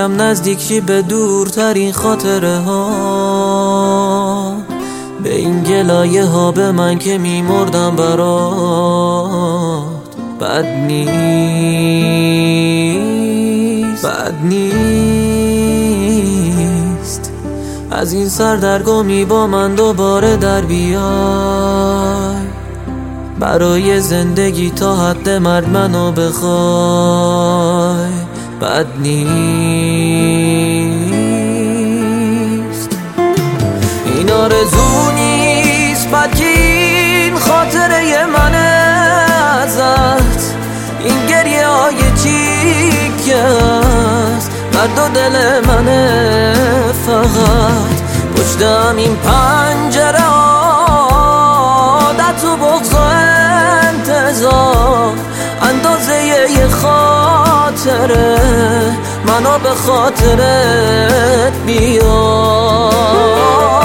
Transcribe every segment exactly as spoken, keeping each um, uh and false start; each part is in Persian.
میگم نزدیک شی به دورترین خاطره ها، به این گلایه ها به من که میمردم برات. بد نیست، بد نیست از این سردرگمی با من دوباره در بیای، برای زندگی تا حد مرگ منو بخوای. بد نیست، این آرزو نیست، بلکه این خاطره منه ازت. این گریه های چیکه است، درد و دل منه فقط. پشتم این پنجره عادت و بغض و انتظار، اندازه یه خاطره منو به خاطرت بیار.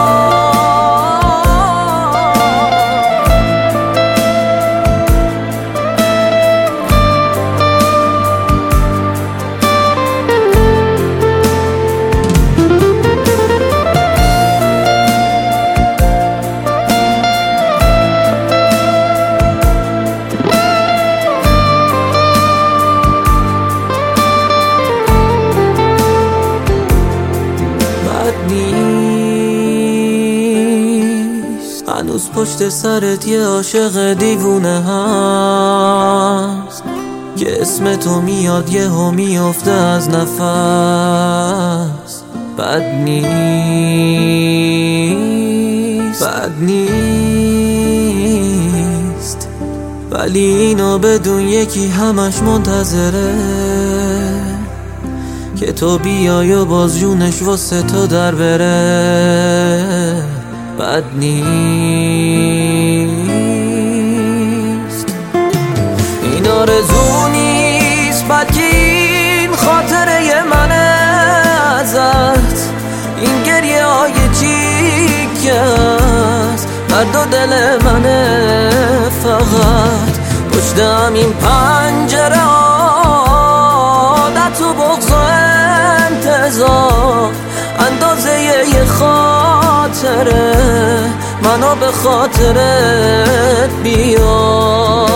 هنوز پشت سرت یه عاشق دیوونه هست که اسم تو میاد یه هم میافته از نفس. بد نیست، بد نیست ولی اینو بدون یکی همش منتظره که تو بیای و باز جونش واسه تو در بره. بد نیست، این آرزو نیست، بلکه این خاطره منه ازت. این گریه های چیکه است، درد و دل منه فقط. پشتم این پنجره عادت و بغض و انتظار، اندازه یه خاطره منو به خاطرت بیار.